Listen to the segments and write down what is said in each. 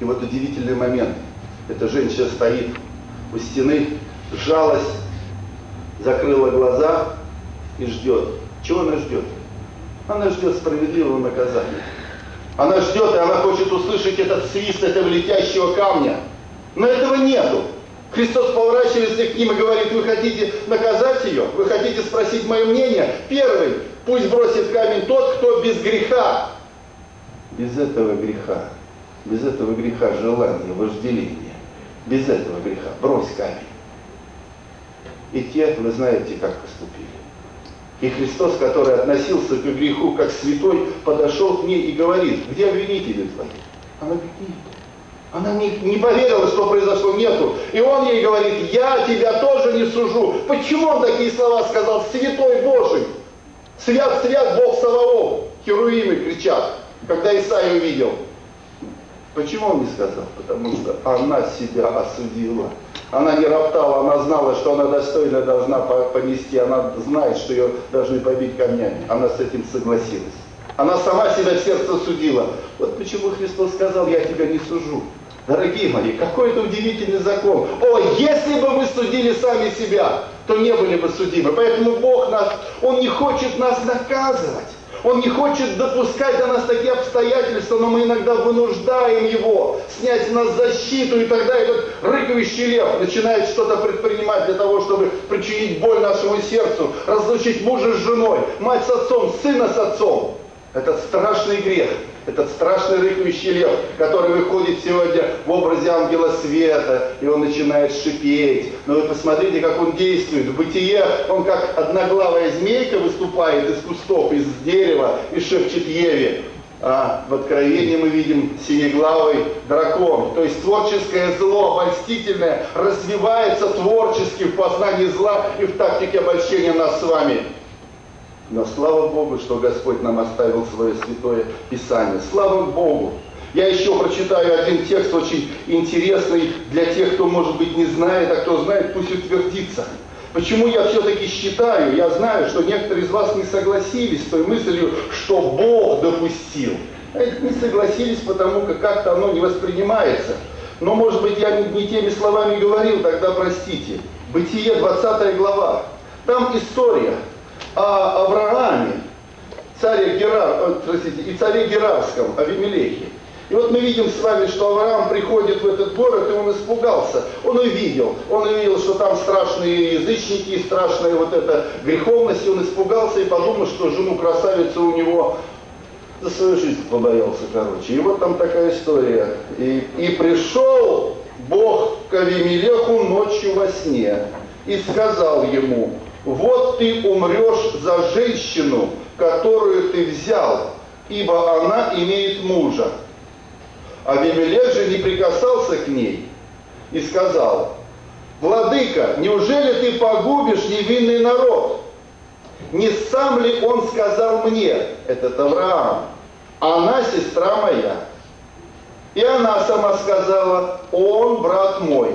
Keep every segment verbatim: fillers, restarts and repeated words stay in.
И вот удивительный момент. Эта женщина стоит у стены, сжалась, закрыла глаза и ждет. Чего она ждет? Она ждет справедливого наказания. Она ждет, и она хочет услышать этот свист этого летящего камня. Но этого нету. Христос поворачивается к ним и говорит: вы хотите наказать ее? Вы хотите спросить мое мнение? Первый, пусть бросит камень тот, кто без греха. Без этого греха, без этого греха желания, вожделения, без этого греха брось камень. И те, вы знаете, как поступили. И Христос, который относился к греху как святой, подошел к ней и говорит: где обвинители твои? Она говорит: нет. Она не, не поверила, что произошло, нету. И он ей говорит: я тебя тоже не сужу. Почему он такие слова сказал? Святой Божий. Свят, свят Бог Саваоф. Херувимы кричат, когда Исаия увидел. Почему он не сказал? Потому что она себя осудила. Она не роптала, она знала, что она достойно должна понести. Она знает, что ее должны побить камнями. Она с этим согласилась. Она сама себя в сердце судила. Вот почему Христос сказал: я тебя не сужу. Дорогие мои, какой это удивительный закон. О, если бы мы судили сами себя, то не были бы судимы. Поэтому Бог нас, Он не хочет нас наказывать. Он не хочет допускать до нас такие обстоятельства, но мы иногда вынуждаем Его снять с нас защиту, и тогда этот рыкающий лев начинает что-то предпринимать для того, чтобы причинить боль нашему сердцу, разлучить мужа с женой, мать с отцом, сына с отцом. Этот страшный грех, этот страшный рыкающий лев, который выходит сегодня в образе ангела света, и он начинает шипеть. Но вы посмотрите, как он действует. В Бытие он как одноглавая змейка выступает из кустов, из дерева и шепчет Еве. А в Откровении мы видим синеглавый дракон. То есть творческое зло, обольстительное, развивается творчески в познании зла и в тактике обольщения нас с вами. Но слава Богу, что Господь нам оставил свое святое Писание. Слава Богу! Я еще прочитаю один текст очень интересный для тех, кто, может быть, не знает, а кто знает, пусть утвердится. Почему я все-таки считаю, я знаю, что некоторые из вас не согласились с той мыслью, что Бог допустил. Не согласились, потому как как-то оно не воспринимается. Но, может быть, я не теми словами говорил, тогда простите. Бытие, двадцатая глава. Там история о Аврааме, царе Герар, простите, и царе Герарском, Авимелехе. И вот мы видим с вами, что Авраам приходит в этот город, и он испугался. Он увидел, он увидел, что там страшные язычники, страшная вот эта греховность, и он испугался и подумал, что жену красавицу у него за свою жизнь побоялся, короче. И вот там такая история. И, и пришел Бог к Авимелеху ночью во сне и сказал ему: вот ты умрешь за женщину, которую ты взял, ибо она имеет мужа. Авимелех же не прикасался к ней и сказал: владыка, неужели ты погубишь невинный народ? Не сам ли он сказал мне, этот Авраам, она сестра моя? И она сама сказала: он брат мой.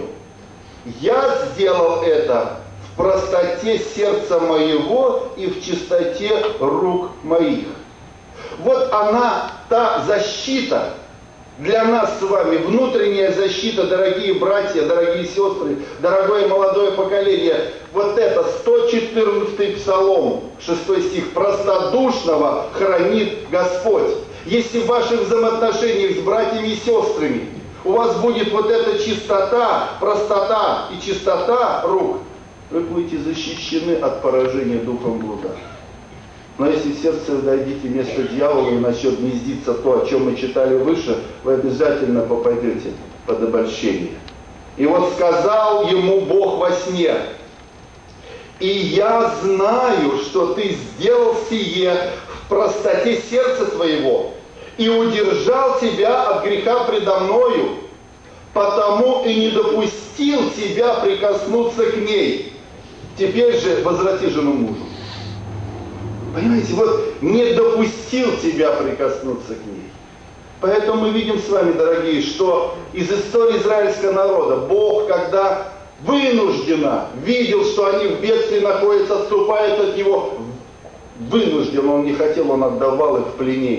Я сделал это в простоте сердца моего и в чистоте рук моих. Вот она, та защита для нас с вами, внутренняя защита, дорогие братья, дорогие сестры, дорогое молодое поколение. Вот это сто четырнадцатый псалом, шестой стих. Простодушного хранит Господь. Если в ваших взаимоотношениях с братьями и сестрами у вас будет вот эта чистота, простота и чистота рук, вы будете защищены от поражения духом блуда. Но если в сердце вы дойдете место дьявола и начнет гнездиться то, о чем мы читали выше, вы обязательно попадете под обольщение. И вот сказал ему Бог во сне: и я знаю, что ты сделал сие в простоте сердца твоего и удержал тебя от греха предо мною, потому и не допустил тебя прикоснуться к ней. Теперь же возврати жену мужу. Понимаете, вот не допустил тебя прикоснуться к ней. Поэтому мы видим с вами, дорогие, что из истории израильского народа Бог, когда вынужденно видел, что они в бедствии находятся, отступают от него, вынужден, он не хотел, он отдавал их в пленение.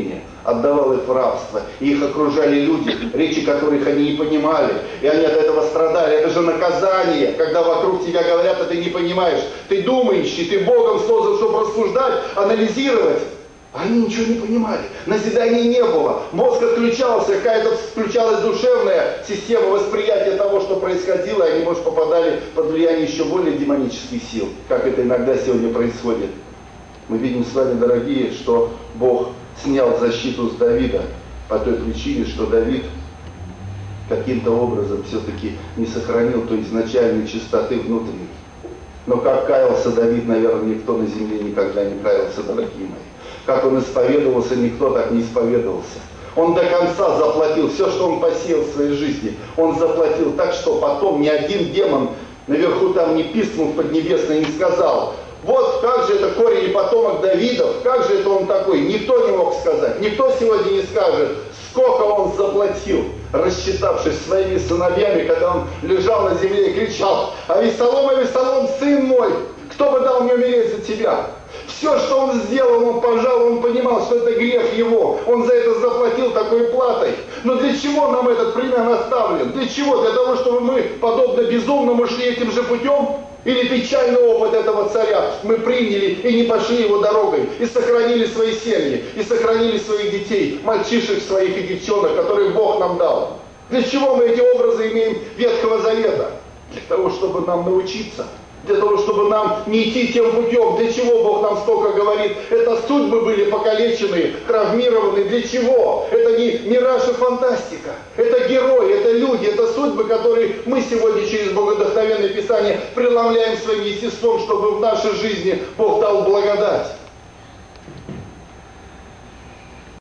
отдавал их в рабство. И их окружали люди, речи которых они не понимали. И они от этого страдали. Это же наказание, когда вокруг тебя говорят, а ты не понимаешь. Ты думающий, ты Богом создан, чтобы рассуждать, анализировать. Они ничего не понимали. Назидания не было. Мозг отключался, какая-то включалась душевная система восприятия того, что происходило, и они, может, попадали под влияние еще более демонических сил, как это иногда сегодня происходит. Мы видим с вами, дорогие, что Бог снял защиту с Давида по той причине, что Давид каким-то образом все-таки не сохранил той изначальной чистоты внутренней. Но как каялся Давид, наверное, никто на земле никогда не каялся, дорогие мои. Как он исповедовался, никто так не исповедовался. Он до конца заплатил все, что он посеял в своей жизни. Он заплатил так, что потом ни один демон наверху там не писнул в Поднебесной, не сказал: вот как же это корень и потомок Давидов, как же это он такой. Никто не мог сказать, никто сегодня не скажет, сколько он заплатил, рассчитавшись своими сыновьями, когда он лежал на земле и кричал: «Авессалом, Авессалом, сын мой, кто бы дал мне умереть за тебя?» Все, что он сделал, он пожал, он понимал, что это грех его. Он за это заплатил такой платой. Но для чего нам этот пример наставлен? Для чего? Для того, чтобы мы, подобно безумному, шли этим же путем? Или печальный опыт этого царя мы приняли и не пошли его дорогой, и сохранили свои семьи, и сохранили своих детей, мальчишек своих и девчонок, которых Бог нам дал? Для чего мы эти образы имеем Ветхого Завета? Для того, чтобы нам научиться. Для того, чтобы нам не идти тем путем. Для чего Бог нам столько говорит? Это судьбы были покалечены, травмированы. Для чего? Это не мираж и фантастика. Это герои, это люди, это судьбы, которые мы сегодня через Богодухновенное Писание преломляем своим естеством, чтобы в нашей жизни Бог дал благодать.